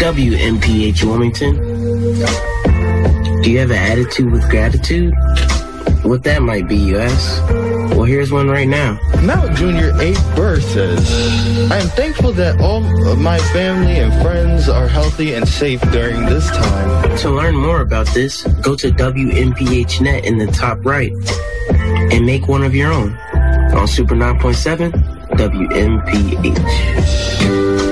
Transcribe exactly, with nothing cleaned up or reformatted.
W M P H Wilmington. Do you have an attitude with gratitude? What that might be, you ask? Well, here's one right now. Mount Junior eighth birth says, I am thankful that all of my family and friends are healthy and safe during this time. To learn more about this, go to W M P H net in the top right and make one of your own on Super nine point seven W M P H.